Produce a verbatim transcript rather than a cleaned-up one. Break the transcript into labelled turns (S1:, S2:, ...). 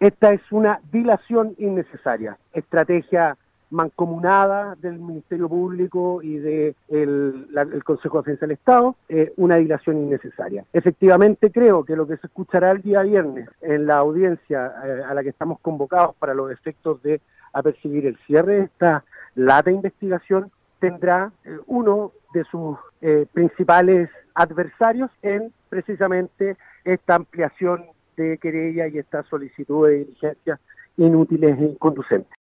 S1: esta es una dilación innecesaria, estrategia mancomunada del Ministerio Público y del de el Consejo de Defensa del Estado, eh, una dilación innecesaria. Efectivamente creo que lo que se escuchará el día viernes en la audiencia eh, a la que estamos convocados para los efectos de apercibir el cierre de esta lata de investigación tendrá eh, uno de sus eh, principales adversarios en precisamente esta ampliación de querella y esta solicitud de diligencias inútiles e inconducentes.